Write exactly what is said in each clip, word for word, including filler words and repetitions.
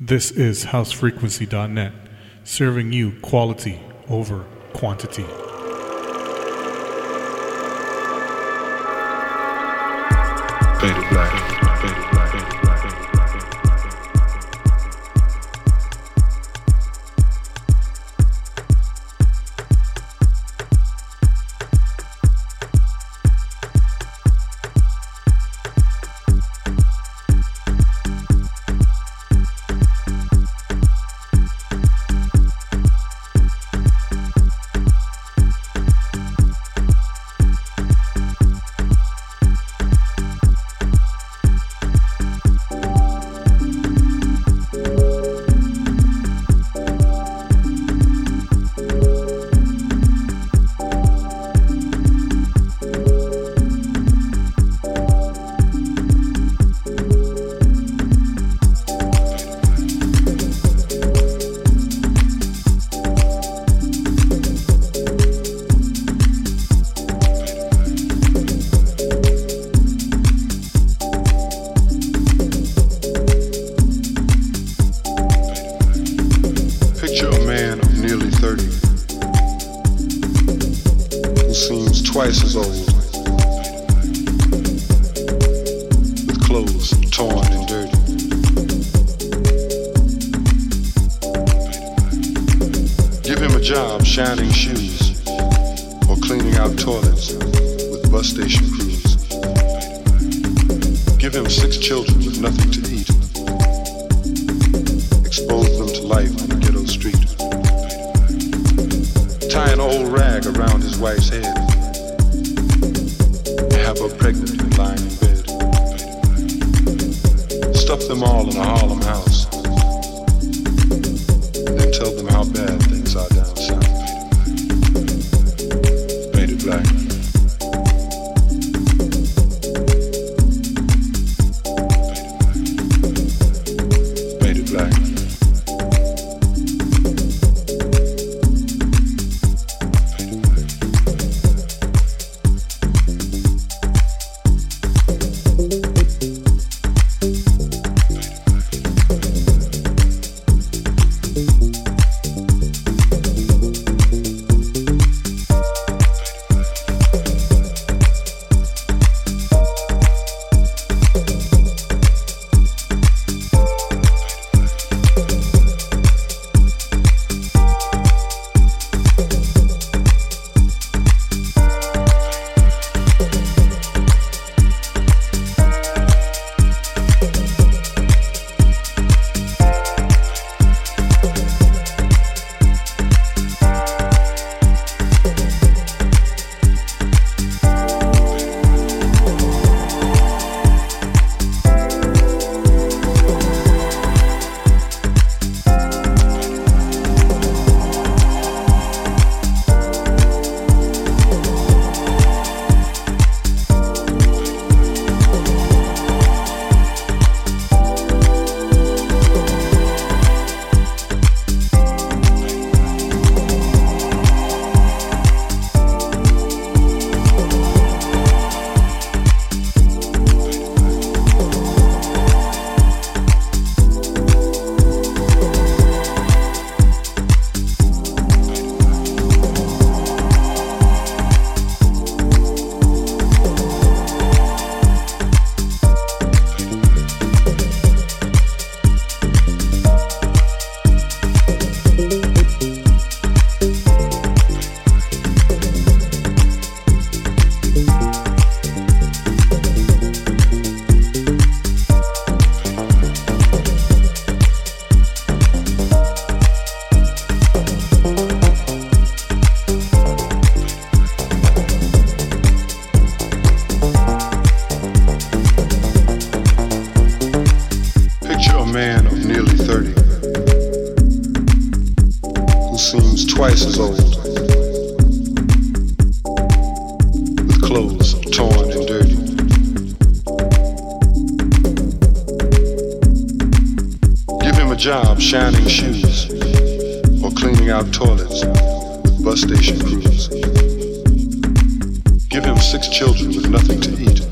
This is house frequency dot net, serving you quality over quantity. Faded black, faded black, faded black, faded black, faded black.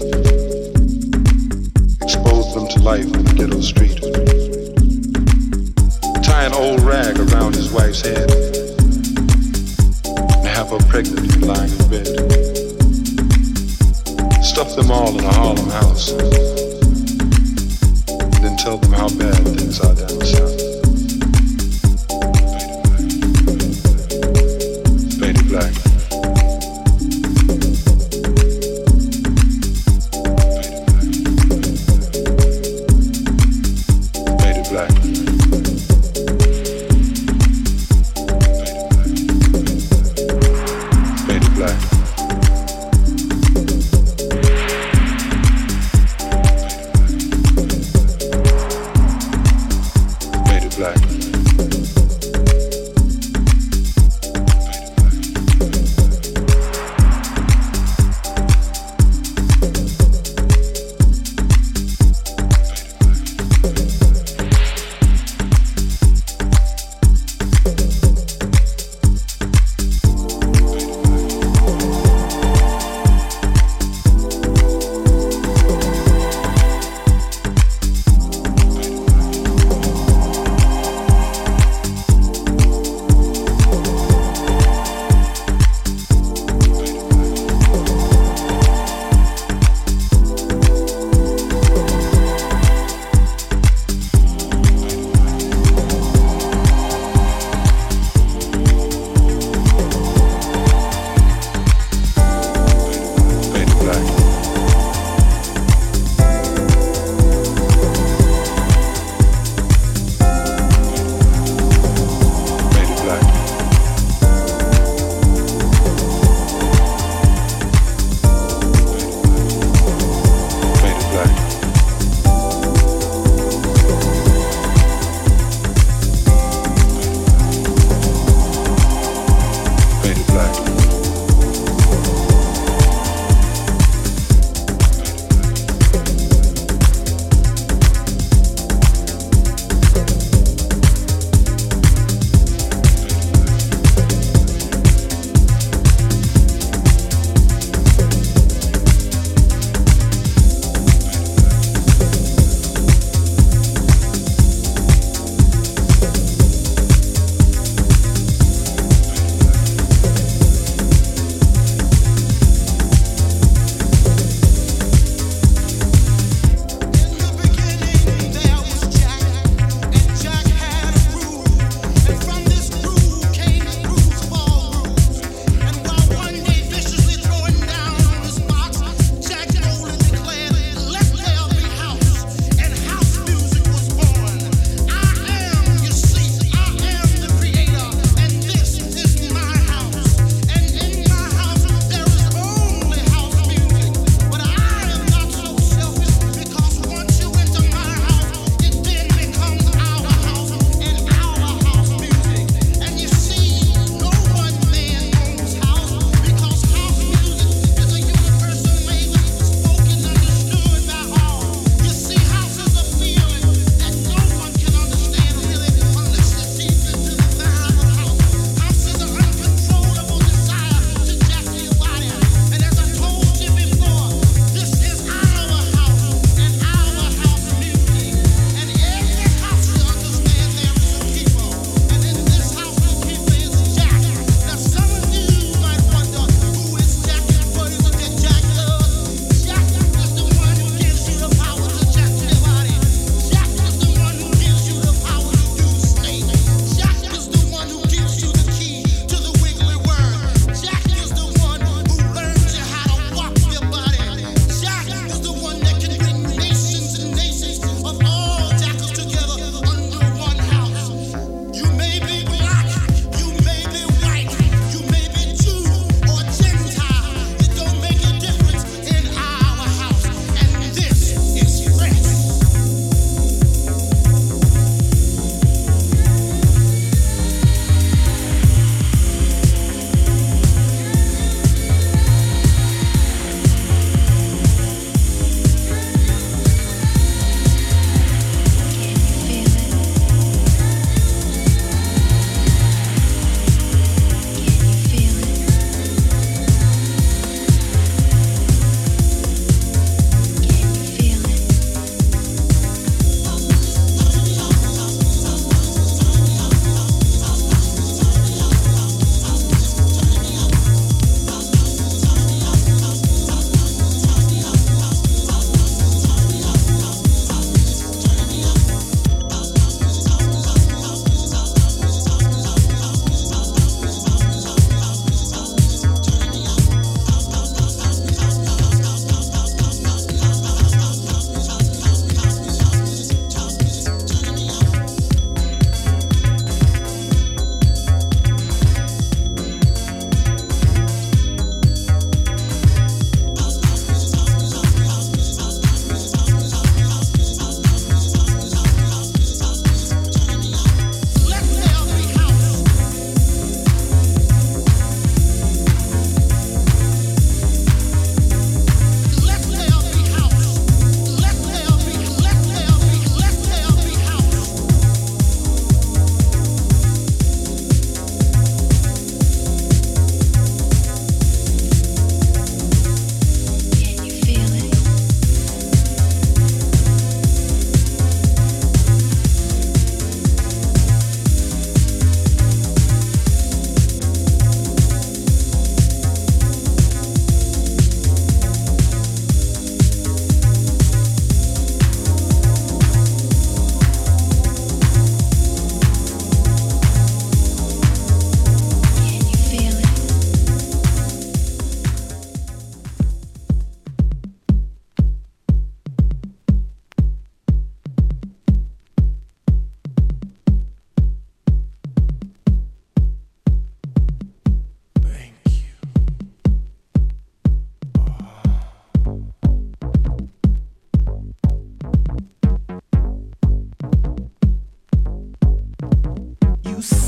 Life on the ghetto street. tie an old rag around his wife's head and have her pregnant and lying in bed. Stuff them all in a Harlem house and then tell them how bad things are down south. Faded black. Faded black. Faded black. Faded black.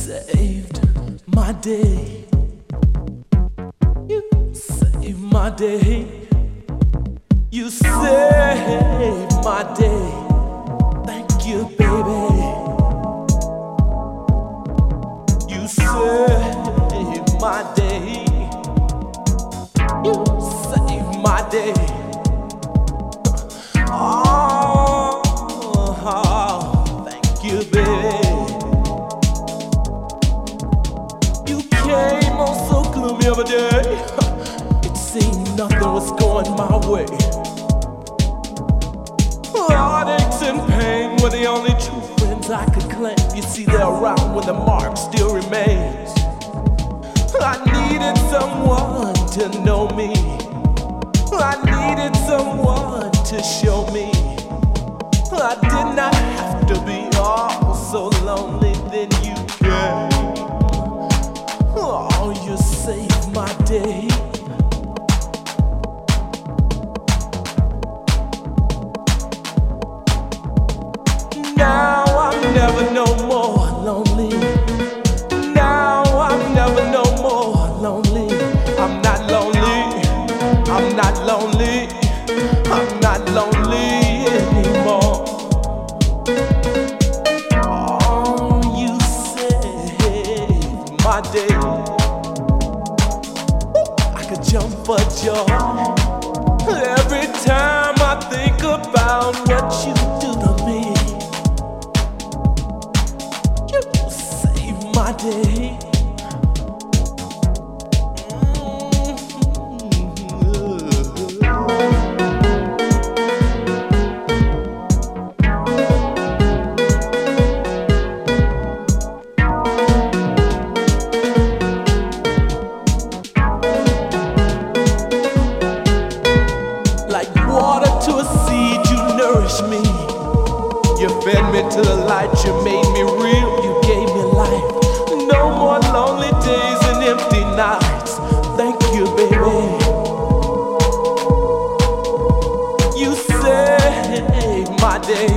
saved my day. You saved my day. You saved my day. Thank you, baby. You saved my day. You saved my day. Oh, oh, thank you, baby. You came on so gloomy of a day. It seemed nothing was going my way. Heartaches and pain were the only true friends I could claim. You see, they're around when the mark still remains. I needed someone to know me. I needed someone to show me. I did not have to be all so lonely. Then you came. Oh, you saved my day. Now I'm never no more lonely. Now I'm never no more lonely. I'm not lonely. I'm not lonely. I'm not lonely anymore. Oh, you saved my day. I could jump for joy every time I think about what you do to me. You saved my day. To the light, you made me real, you gave me life. No more lonely days and empty nights. Thank you, baby. You saved my day.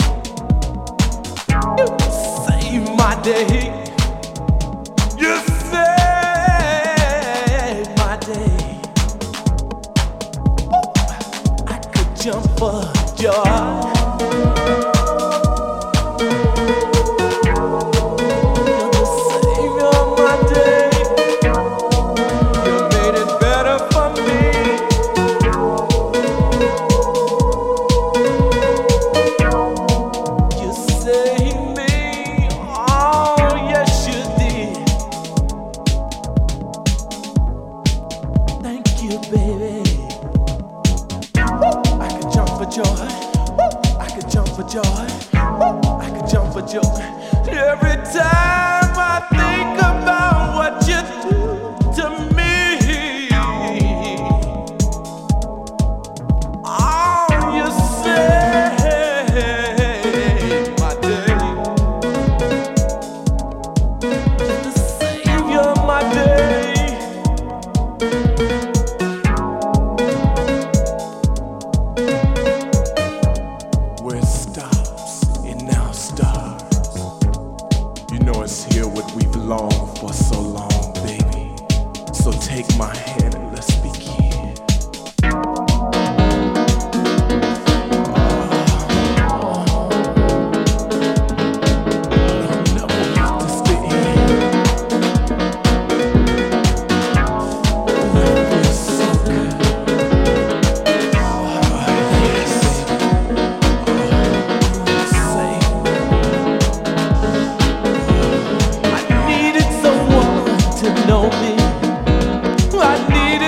You saved my day. You saved my day. Ooh, I could jump for joy. Every time I think about what you do to me, oh, you save my day. You're the savior of my day. Where it stops, it now starts. You know it's here what we've longed for so long, baby. So take my hand and let's begin. Oh, never want this to end. Oh, it feels so good. Oh, yes. Oh, say. Know me. I needed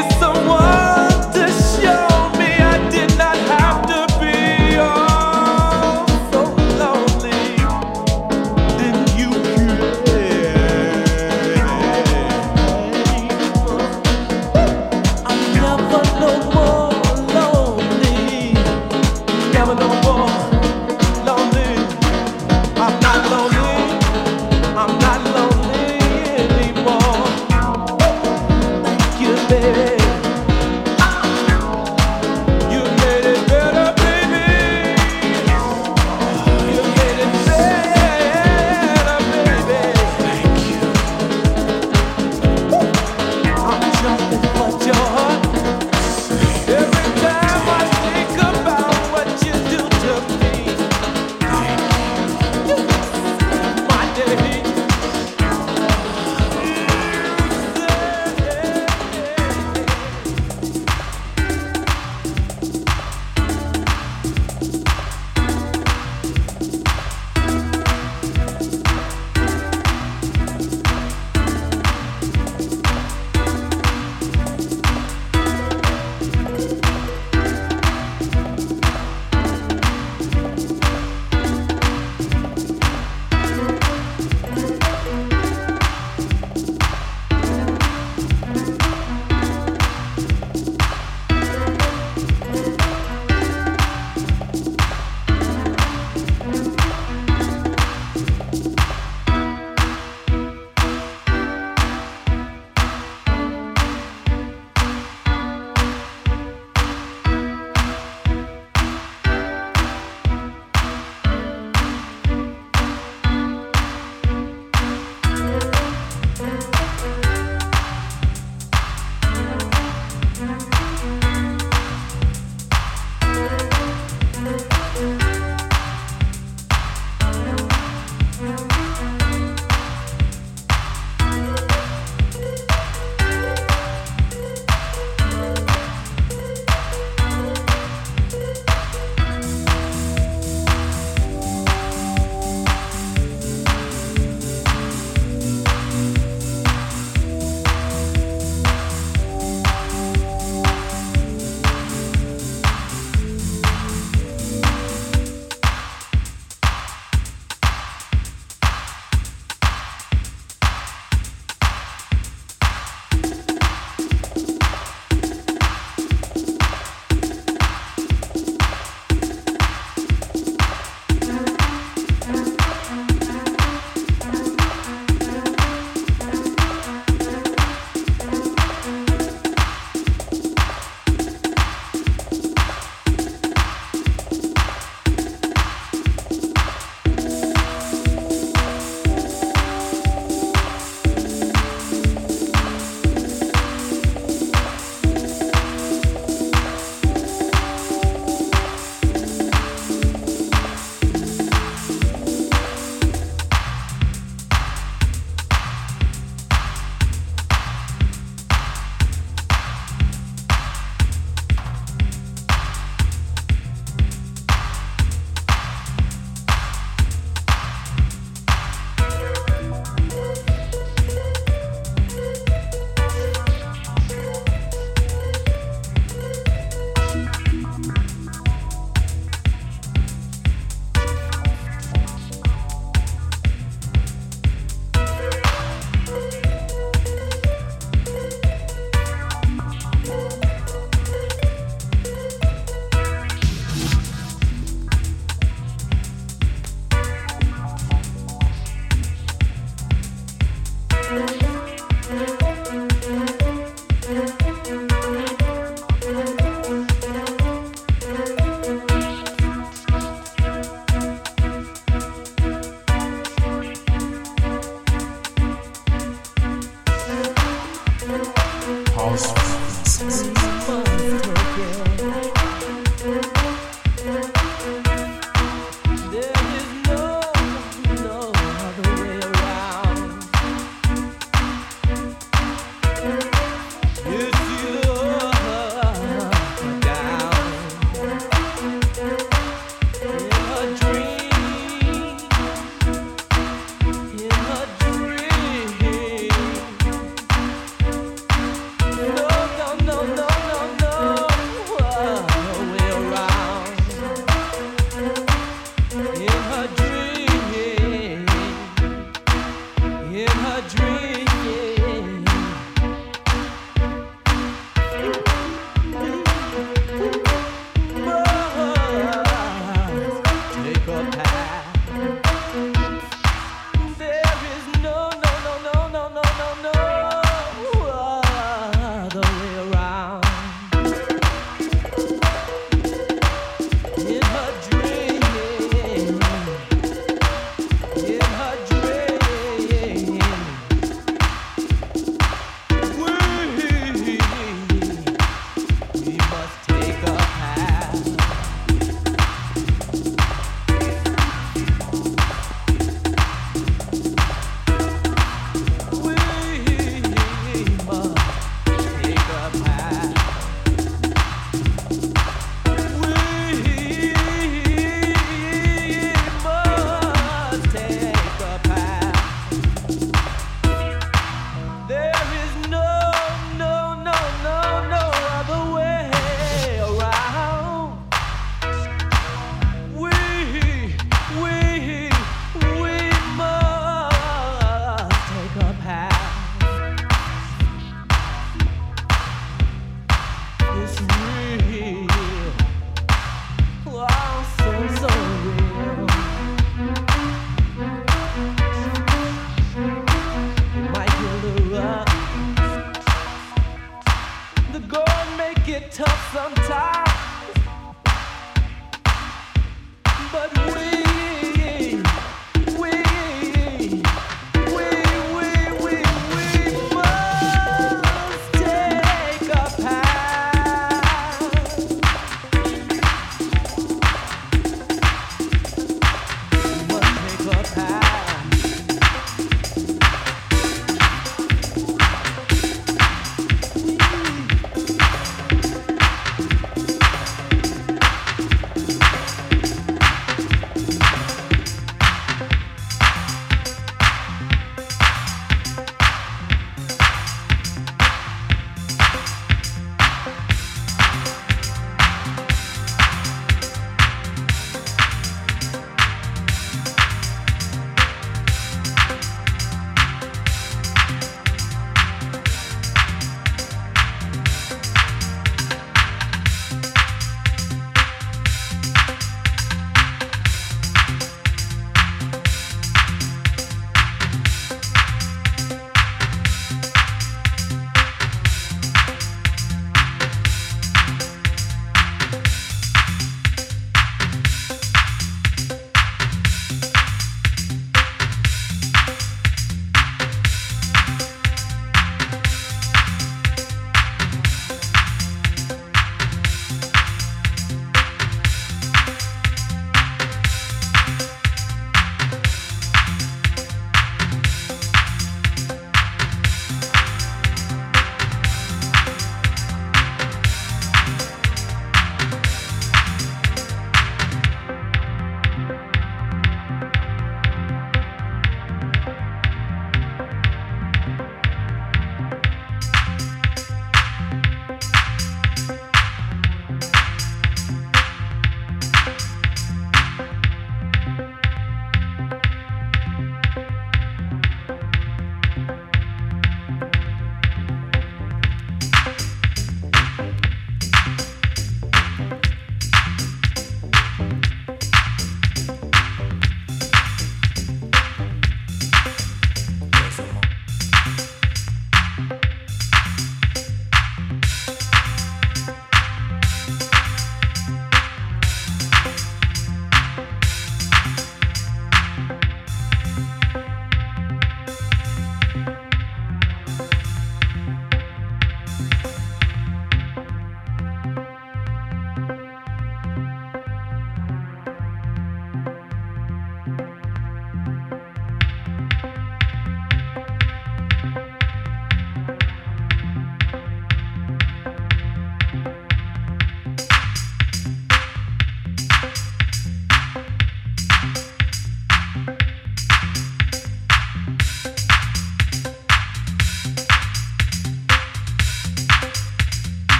No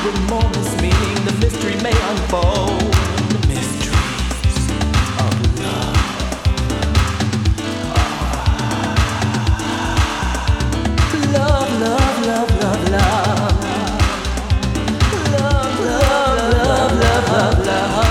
with more meaning, the mystery may unfold. The mysteries of love. Love, love, love, love, love. Love, love, love, love, love, love.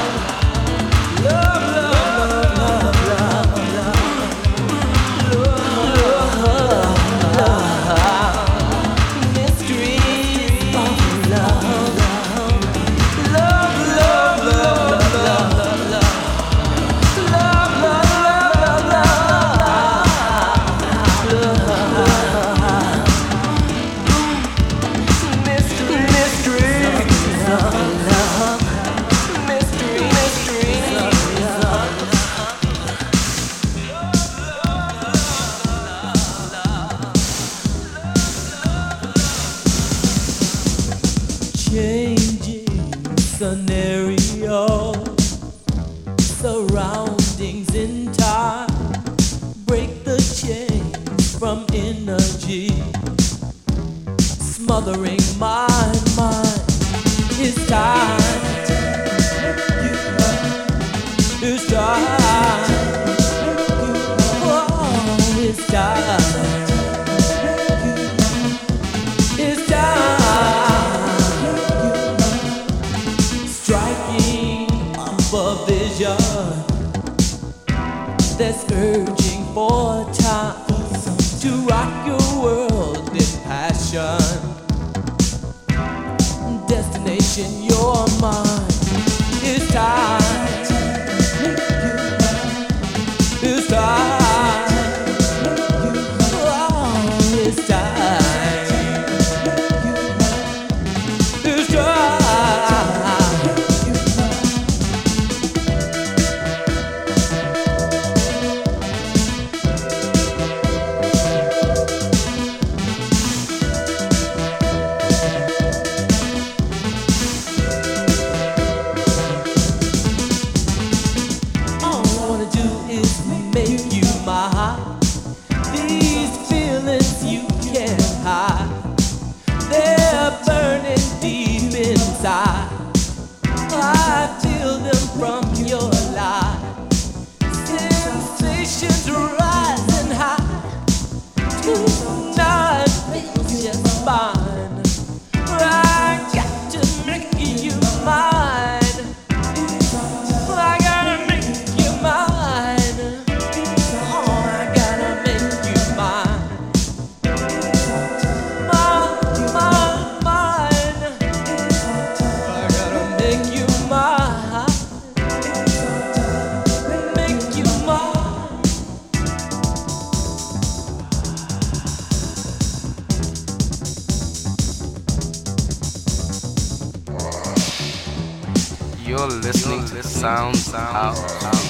Scenario, surroundings in time, break the chains from energy, smothering my mind. It's time, it's time, oh, it's time, it's time. A vision that's urging for time to rock your world in passion. Destination, your mind. It's time. It's time. Oh, it's time. It's time. I feel them from your life. Sensations rising high. Tonight feels just fine. I got to make you mine. I gotta make you mine. Oh, I gotta make you mine. Mine, mine, mine. I gotta make you mine. Make you mine. You're listening to the Sounds House.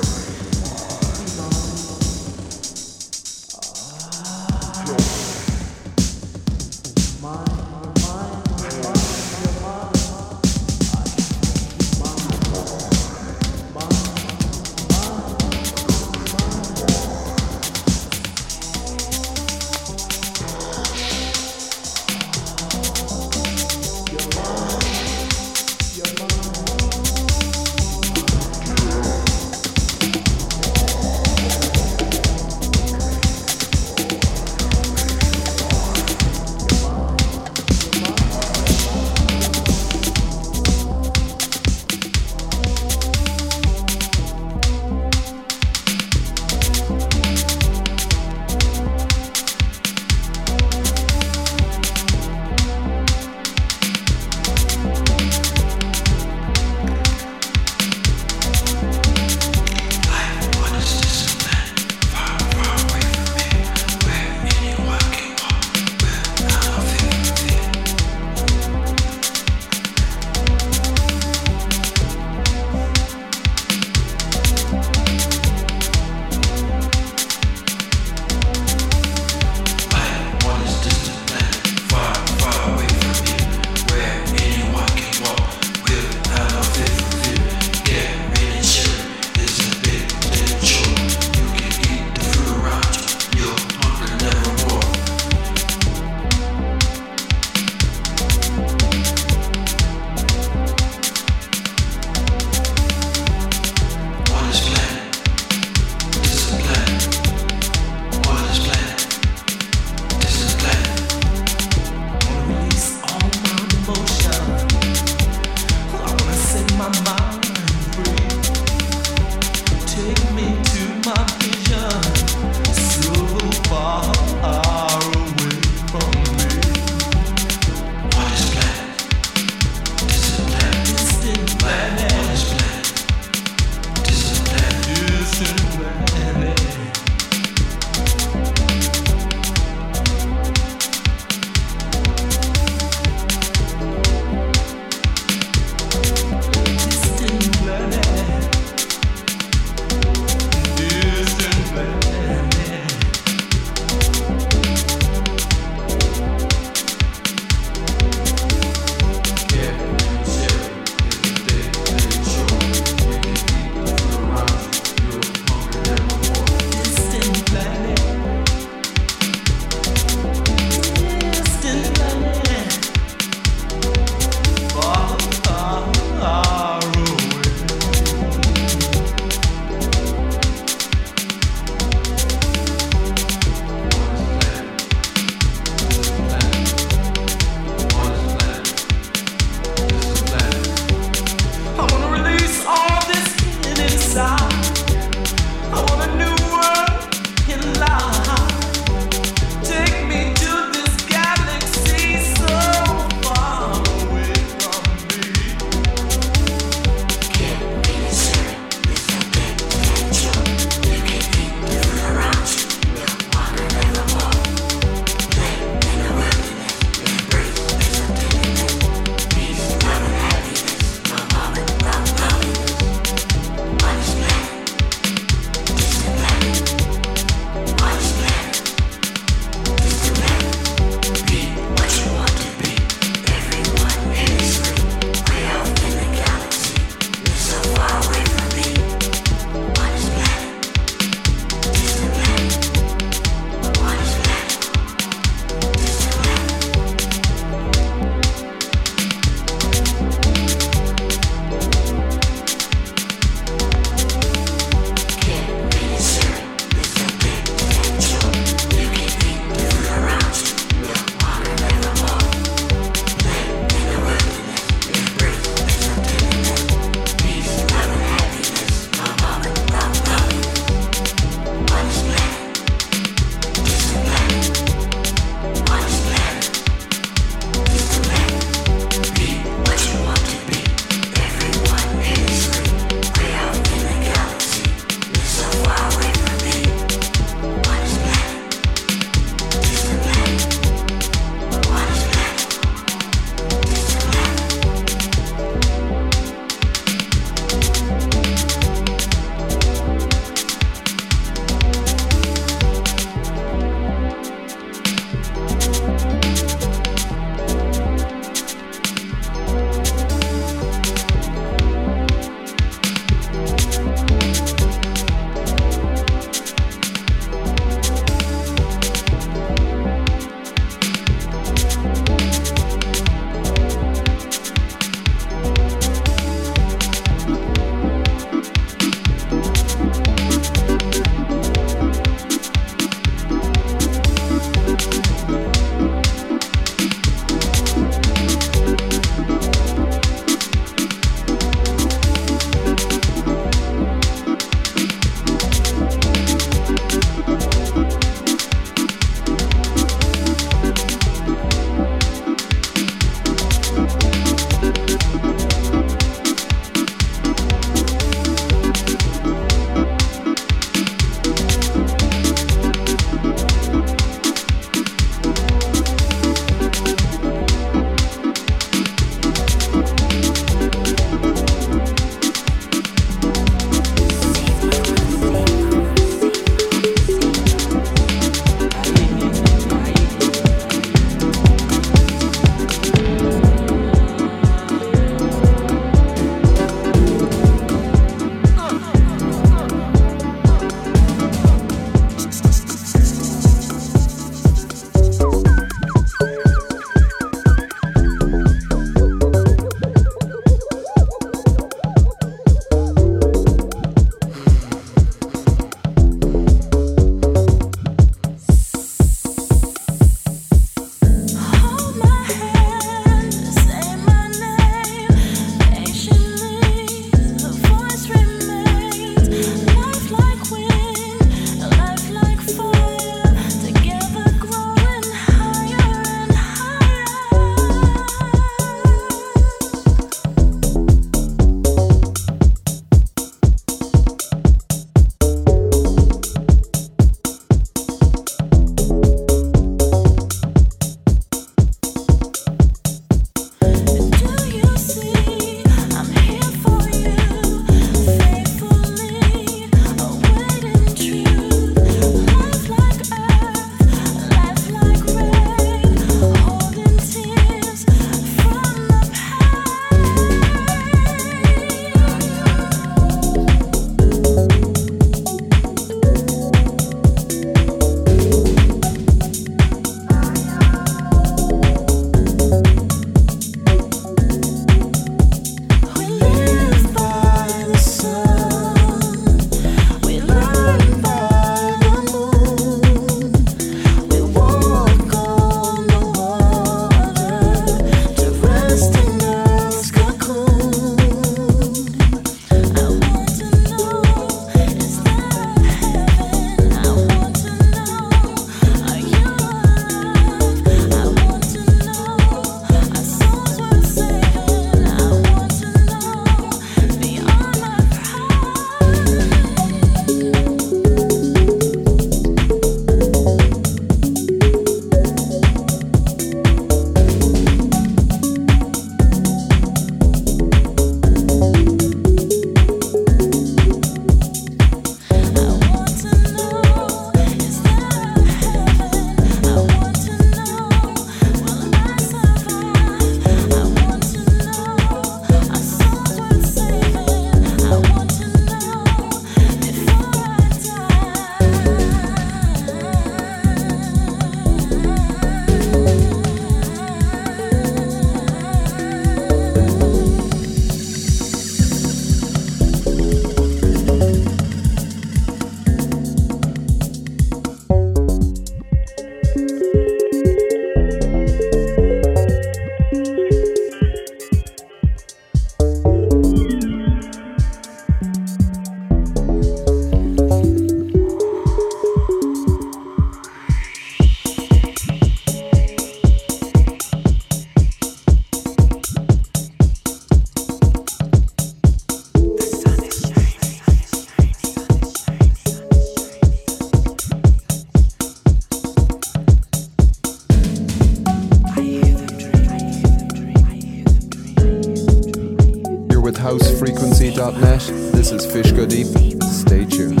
house frequency dot net. This is Fish Go Deep. Stay tuned.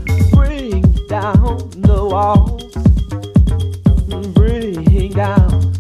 Bring down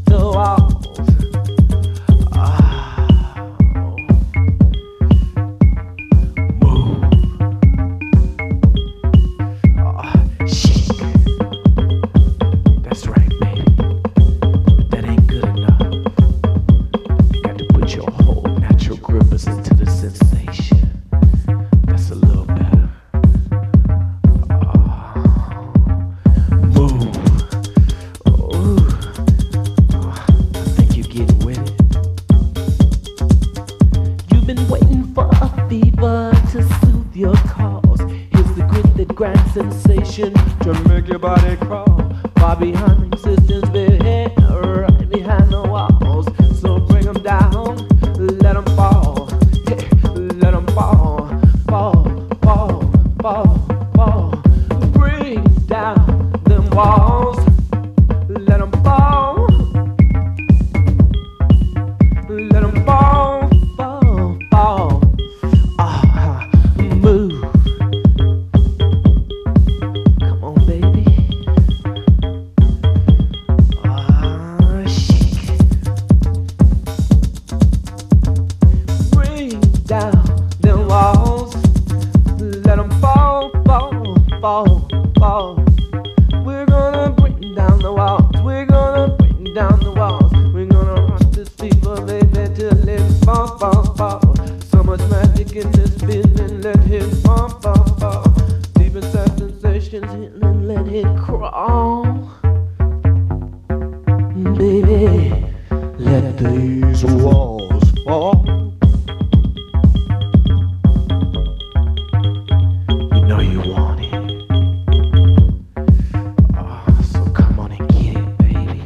they crawl. Far behind the existence, behind, right behind the walls. So bring them down, let them fall, hey, let them fall, fall, fall, fall, fall. Bring down them walls, let them fall, let them fall, fall, fall. Ah, move. Come on, baby. Ah, shake it. Bring down them walls, let them fall, fall, fall, fall. We're gonna bring down the walls. We're gonna bring down the walls. We're gonna rock this fever, baby, till it fall, fall, fall. So much magic in this feeling, let it fall, fall, fall. Deep inside sensations, healing, let it crawl. Baby, let these walls fall. You know you want it. Oh, so come on and get it, baby.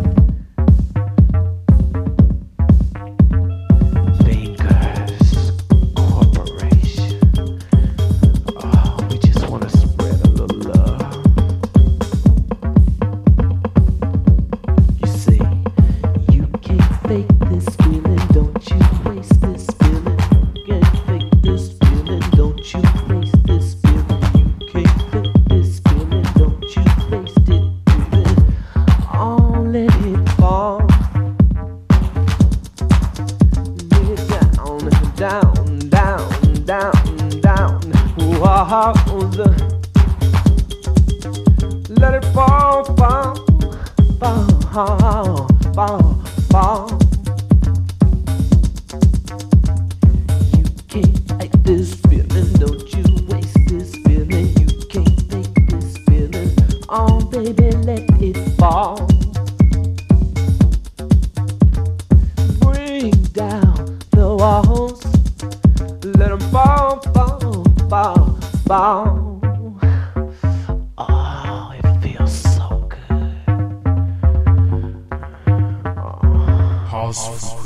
Fingers Corporation. Oh, we just want to spread a little love. You see, you can't fake this feeling, don't you waste this feeling. You can't fake this feeling, don't you waste this feeling. You can't fake this feeling, don't you waste it, baby. Oh, let it fall. Lay it down, down, down, down, down. Wow, let it fall, fall, fall, fall, fall. You can't fight this feeling, don't you waste this feeling. You can't fake this feeling. Oh, baby, let it fall. Bring down the walls, let them fall, fall, fall, fall. Oh, it feels so good. Oh. House